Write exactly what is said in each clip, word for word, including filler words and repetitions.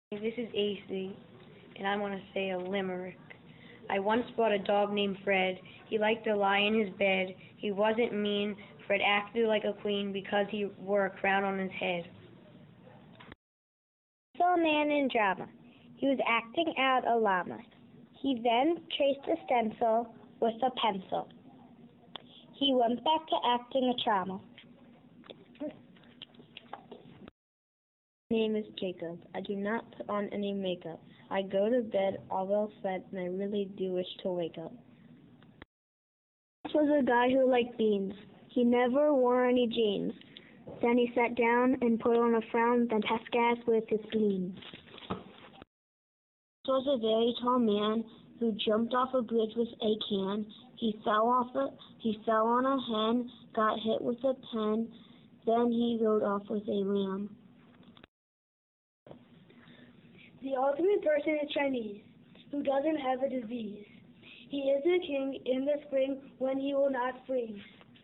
This is A C, and I want to say a limerick. I once bought a dog named Fred. He liked to lie in his bed. He wasn't mean. Fred acted like a queen because he wore a crown on his head. I saw a man in drama. He was acting out a llama. He then traced a stencil with a pencil. He went back to acting a trauma. My name is Jacob. I do not put on any makeup. I go to bed all well fed, and I really do wish to wake up. This was a guy who liked beans. He never wore any jeans. Then he sat down and put on a frown, then passed gas with his spleen. This was a very tall man who jumped off a bridge with a can. He fell off a, he fell on a hen, got hit with a pen, then he rode off with a lamb. The ultimate person is Chinese, who doesn't have a disease. He is a king in the spring when he will not freeze.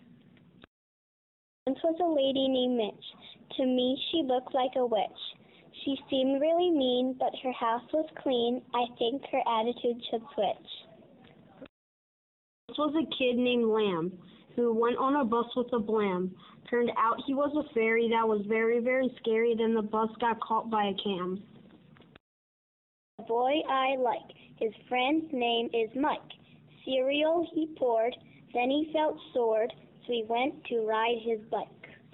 Once was a lady named Mitch. To me, she looked like a witch. She seemed really mean, but her house was clean. I think her attitude should switch. This was a kid named Lamb, who went on a bus with a blam. Turned out he was a fairy that was very, very scary. Then the bus got caught by a cam. The boy I like, his friend's name is Mike. Cereal he poured, then he felt sore, so he went to ride his bike.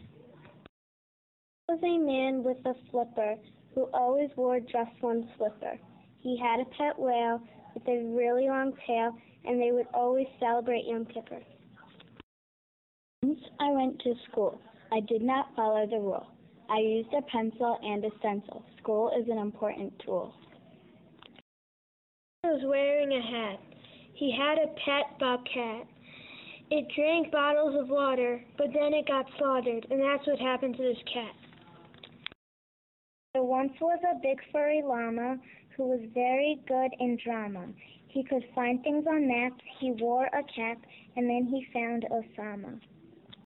There was a man with a flipper who always wore just one slipper. He had a pet whale with a really long tail, and they would always celebrate Yom Kippur. Once I went to school. I did not follow the rule. I used a pencil and a stencil. School is an important tool. He was wearing a hat. He had a pet bobcat. It drank bottles of water, but then it got slaughtered, and that's what happened to this cat. There once was a big furry llama who was very good in drama. He could find things on maps, he wore a cap, and then he found Osama.